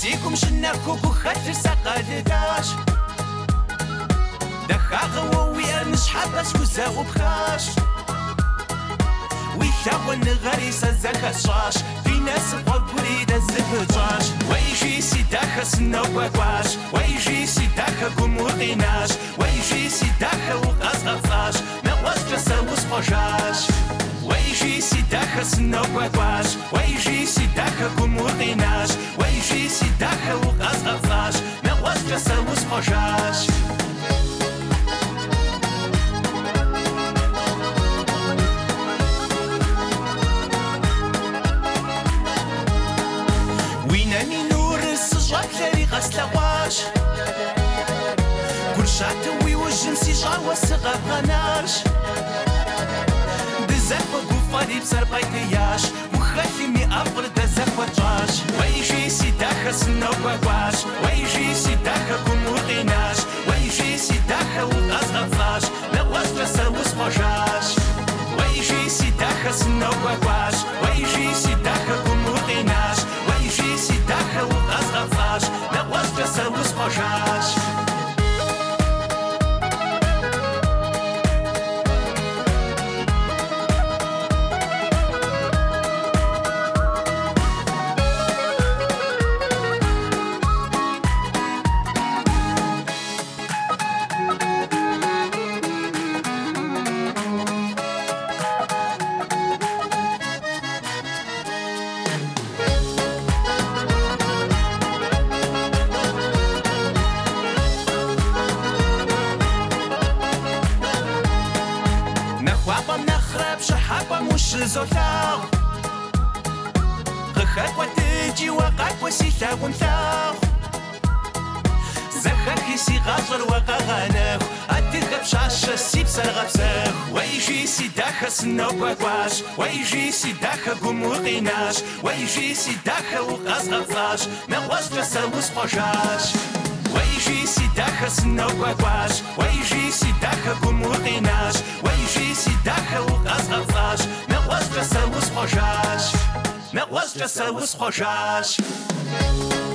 سيكم شناكوك وخاطر ساقال داش دخاغ ووي نشحبش وزاو بخاش ويثاون غريسة زكا شاش في ناس بغبريد الزفجاش ويجي سيداخ سنوكواش ويجي سيداخ قموطيناش ويجي سيداخ وقصغفاش نواز جسا وصفجاش ويجي سيداخ سنوكواش ويجي سيداخ قموطيناش ويجي سيداخ وقصغفاش نواز جسا وصفجاش وينامي نور السجاك ثري غسلواش كل شاتوي والجنسي جاوا الصغار غناش دزاك وقفاري بسر بايتياش وخاتي مي أفر دزاك وجاش ويجي سيداخ سنوكواش ويجي سيداخ قموطيناش ويجي سيداخ وغزغفاش نواز جسا وصفجاش ويجي سيداخ سنوكواش ويجي سيداخ قموطيناش ويجي سيداخ وغزغفاش نواز جسا وصفجاش زوثاو غخاك وتجي وقاك وسيثاو ومثاو زخاك يسي غاطر وقاغاناو أديك بشاش السيب سرغبساو ويجي سيداخ سنوكواش ويجي سيداخ قموطيناش ويجي سيداخ وقصغفاش نواز جسا وصفجاش ويجي سيداخ سنوكواش ويجي سيداخ قموطيناش ويجي سيداخ وقصغفاش نواز جسا وصفجاش نواز جسا وصفجاش